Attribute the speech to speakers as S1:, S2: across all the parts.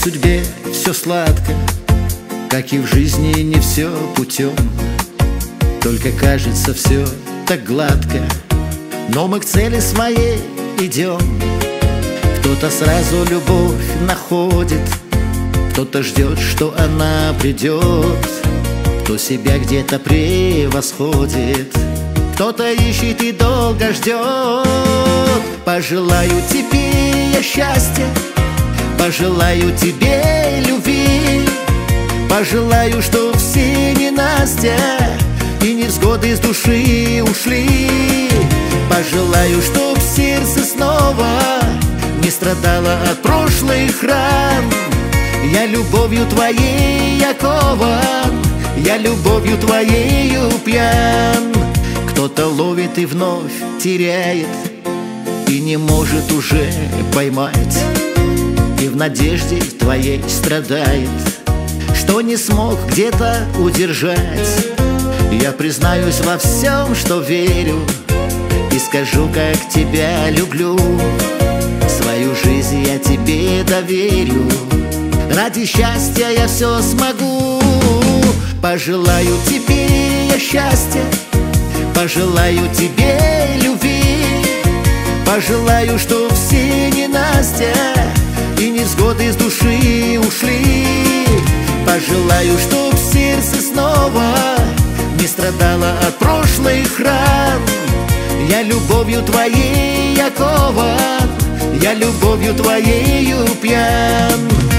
S1: судьбе все сладко, как и в жизни не все путем. Только кажется все так гладко, но мы к цели своей идем. Кто-то сразу любовь находит, кто-то ждет, что она придет, кто себя где-то превосходит, кто-то ищет и долго ждет. Пожелаю тебе я счастья, пожелаю тебе любви, пожелаю, чтоб все ненастья и невзгоды с души ушли. Пожелаю, чтоб сердце снова не страдало от прошлых ран. Я любовью твоей окован, я любовью твоею пьян. Кто-то ловит и вновь теряет, и не может уже поймать, и в надежде твоей страдает, что не смог где-то удержать. Я признаюсь во всем, что верю, и скажу, как тебя люблю. Свою жизнь я тебе доверю, ради счастья я все смогу. Пожелаю тебе я счастья, пожелаю тебе любви, пожелаю, чтоб все ненастья и невзгоды с души ушли. Пожелаю, чтоб сердце снова не страдало от прошлых ран. Я любовью твоей окован, я любовью твоею пьян.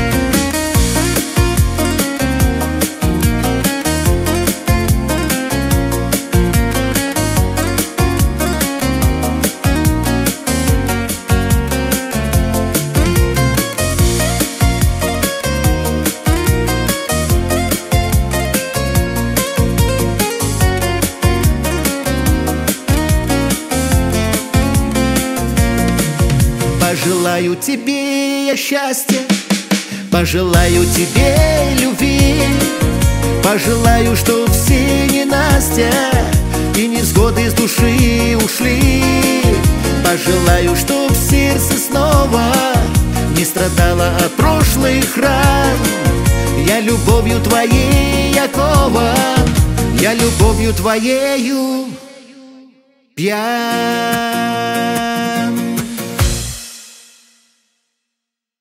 S1: Пожелаю тебе я счастья, пожелаю тебе любви, пожелаю, чтоб все ненастья и невзгоды с души ушли. Пожелаю, чтоб сердце снова не страдало от прошлых ран. Я любовью твоей окован, я любовью твоею пьян.